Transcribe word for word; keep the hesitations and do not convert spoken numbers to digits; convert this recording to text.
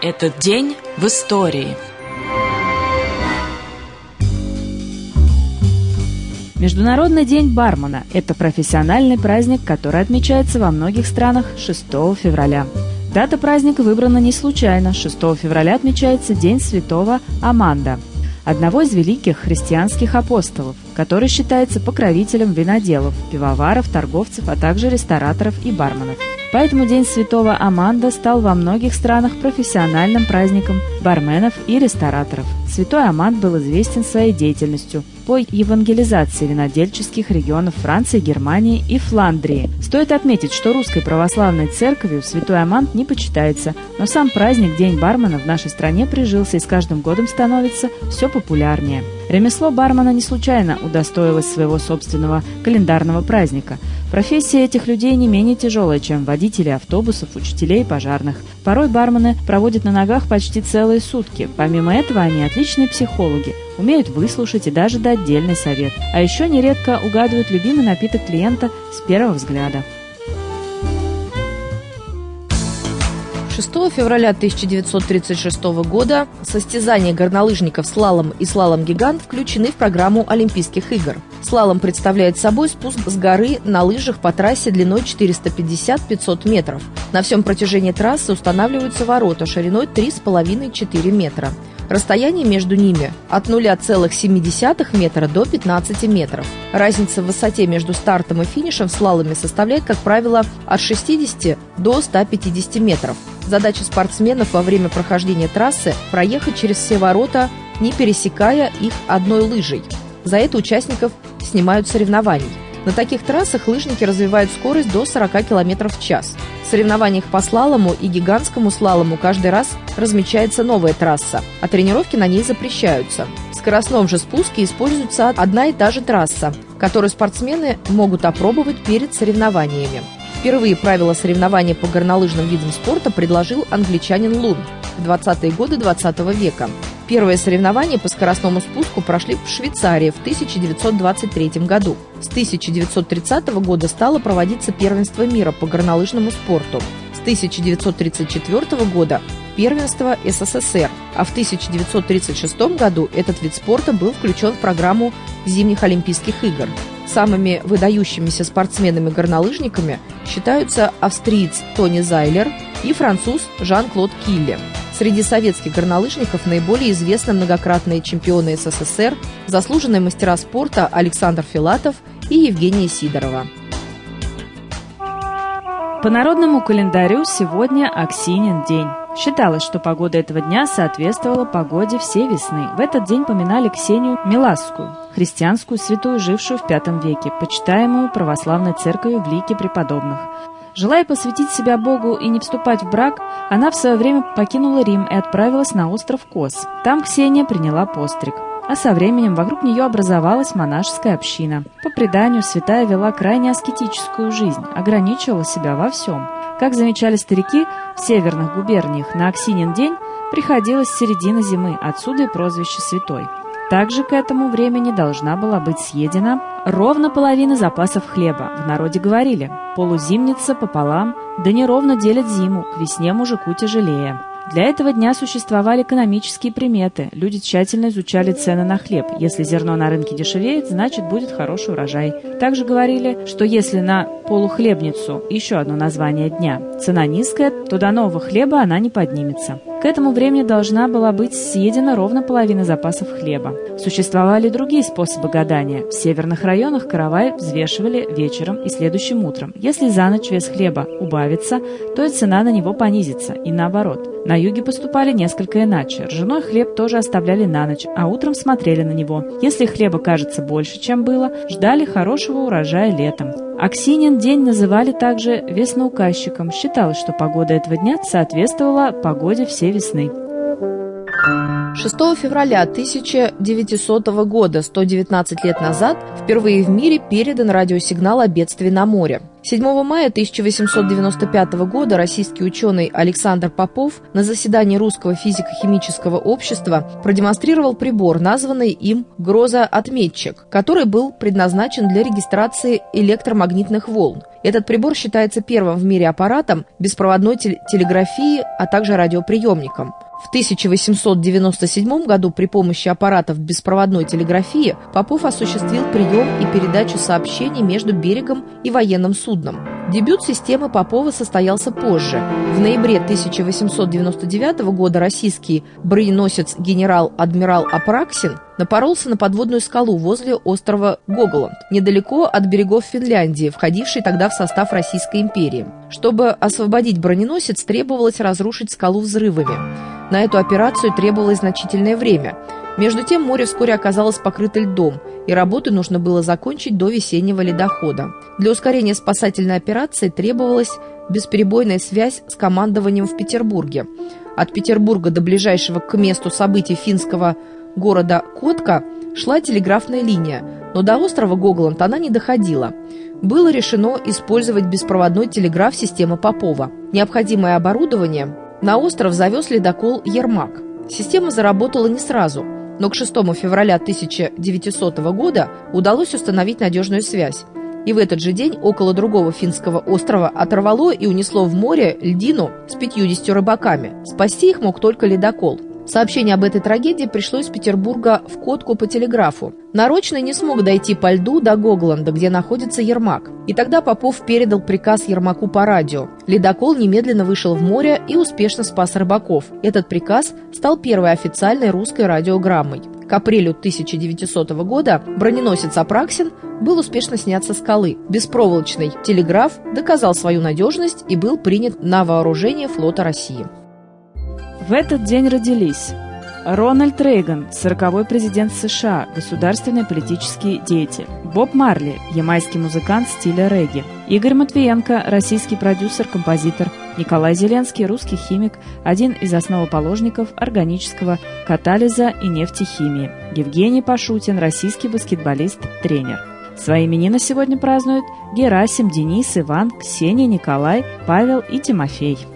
Этот день в истории. Международный день бармена – это профессиональный праздник, который отмечается во многих странах шестого февраля. Дата праздника выбрана не случайно. шестого февраля отмечается День святого Аманда, одного из великих христианских апостолов, который считается покровителем виноделов, пивоваров, торговцев, а также рестораторов и барменов. Поэтому День святого Аманда стал во многих странах профессиональным праздником барменов и рестораторов. Святой Аманд был известен своей деятельностью по евангелизации винодельческих регионов Франции, Германии и Фландрии. Стоит отметить, что русской православной церковью святой Аманд не почитается, но сам праздник День бармена в нашей стране прижился и с каждым годом становится все популярнее. Ремесло бармена не случайно удостоилось своего собственного календарного праздника. Профессия этих людей не менее тяжелая, чем водители автобусов, учителей и пожарных. Порой бармены проводят на ногах почти целые сутки. Помимо этого, они отличные психологи, умеют выслушать и даже дать дельный совет. А еще нередко угадывают любимый напиток клиента с первого взгляда. шестого февраля тысяча девятьсот тридцать шестого года состязания горнолыжников слалом и слалом-гигант включены в программу Олимпийских игр. Слалом представляет собой спуск с горы на лыжах по трассе длиной четыреста пятьдесят - пятьсот метров. На всем протяжении трассы устанавливаются ворота шириной три с половиной - четыре метра. Расстояние между ними от нуля целых семи десятых метра до пятнадцати метров. Разница в высоте между стартом и финишем в слаломе составляет, как правило, от шестидесяти до ста пятидесяти метров. Задача спортсменов во время прохождения трассы – проехать через все ворота, не пересекая их одной лыжей. За это участников снимают соревнований. На таких трассах лыжники развивают скорость до сорока километров в час. В соревнованиях по слалому и гигантскому слалому каждый раз размечается новая трасса, а тренировки на ней запрещаются. В скоростном же спуске используется одна и та же трасса, которую спортсмены могут опробовать перед соревнованиями. Впервые правила соревнования по горнолыжным видам спорта предложил англичанин Лун в двадцатые годы двадцатого века. Первые соревнования по скоростному спуску прошли в Швейцарии в тысяча девятьсот двадцать третьем году. С тысяча девятьсот тридцатого года стало проводиться первенство мира по горнолыжному спорту. С тысяча девятьсот тридцать четвёртого года первенство СССР, а в тысяча девятьсот тридцать шестом году этот вид спорта был включен в программу зимних Олимпийских игр. Самыми выдающимися спортсменами-горнолыжниками считаются австриец Тони Зайлер и француз Жан-Клод Килли. Среди советских горнолыжников наиболее известны многократные чемпионы СССР, заслуженные мастера спорта Александр Филатов и Евгения Сидорова. По народному календарю сегодня Аксинин день. Считалось, что погода этого дня соответствовала погоде всей весны. В этот день поминали Ксению Миласскую, христианскую святую, жившую в пятом веке, почитаемую православной церковью в лике преподобных. Желая посвятить себя Богу и не вступать в брак, она в свое время покинула Рим и отправилась на остров Кос. Там Ксения приняла постриг. А со временем вокруг нее образовалась монашеская община. По преданию, святая вела крайне аскетическую жизнь, ограничивала себя во всем. Как замечали старики, в северных губерниях на Аксинин день приходилось середина зимы, отсюда и прозвище святой. Также к этому времени должна была быть съедена ровно половина запасов хлеба. В народе говорили: полузимница пополам, да неровно делят зиму, к весне мужику тяжелее. Для этого дня существовали экономические приметы. Люди тщательно изучали цены на хлеб. Если зерно на рынке дешевеет, значит будет хороший урожай. Также говорили, что если на полухлебницу, еще одно название дня, цена низкая, то до нового хлеба она не поднимется. К этому времени должна была быть съедена ровно половина запасов хлеба. Существовали другие способы гадания. В северных районах каравай взвешивали вечером и следующим утром. Если за ночь вес хлеба убавится, то и цена на него понизится, и наоборот. На юге поступали несколько иначе. Ржаной хлеб тоже оставляли на ночь, а утром смотрели на него. Если хлеба кажется больше, чем было, ждали хорошего урожая летом. Аксинин день называли также весноуказчиком. Считалось, что погода этого дня соответствовала погоде всей весны. шестого февраля тысяча девятисотого года, сто девятнадцать лет назад, впервые в мире передан радиосигнал о бедствии на море. седьмого мая тысяча восемьсот девяносто пятого года российский ученый Александр Попов на заседании Русского физико-химического общества продемонстрировал прибор, названный им «Гроза-отметчик», который был предназначен для регистрации электромагнитных волн. Этот прибор считается первым в мире аппаратом беспроводной телеграфии, а также радиоприемником. В тысяча восемьсот девяносто седьмом году при помощи аппаратов беспроводной телеграфии Попов осуществил прием и передачу сообщений между берегом и военным судном. Дебют системы Попова состоялся позже. В ноябре тысяча восемьсот девяносто девятого года российский броненосец генерал-адмирал Апраксин напоролся на подводную скалу возле острова Гоголанд, недалеко от берегов Финляндии, входившей тогда в состав Российской империи. Чтобы освободить броненосец, требовалось разрушить скалу взрывами. На эту операцию требовалось значительное время. Между тем море вскоре оказалось покрыто льдом, и работы нужно было закончить до весеннего ледохода. Для ускорения спасательной операции требовалась бесперебойная связь с командованием в Петербурге. От Петербурга до ближайшего к месту событий финского города Котка шла телеграфная линия, но до острова Гоголанд она не доходила. Было решено использовать беспроводной телеграф системы Попова. Необходимое оборудование на остров завез ледокол «Ермак». Система заработала не сразу, но к шестому февраля тысяча девятисотого года удалось установить надежную связь. И в этот же день около другого финского острова оторвало и унесло в море льдину с пятьюдесятью рыбаками. Спасти их мог только ледокол. Сообщение об этой трагедии пришло из Петербурга в Котку по телеграфу. Нарочный не смог дойти по льду до Гоголанда, где находится Ермак. И тогда Попов передал приказ Ермаку по радио. Ледокол немедленно вышел в море и успешно спас рыбаков. Этот приказ стал первой официальной русской радиограммой. К апрелю тысяча девятисотого года броненосец Апраксин был успешно снят со скалы. Беспроволочный телеграф доказал свою надежность и был принят на вооружение флота России. В этот день родились Рональд Рейган, сороковой президент США, государственные политические деятели; Боб Марли, ямайский музыкант стиля регги; Игорь Матвиенко, российский продюсер, композитор; Николай Зеленский, русский химик, один из основоположников органического катализа и нефтехимии; Евгений Пашутин, российский баскетболист, тренер. Свои именины сегодня празднуют Герасим, Денис, Иван, Ксения, Николай, Павел и Тимофей.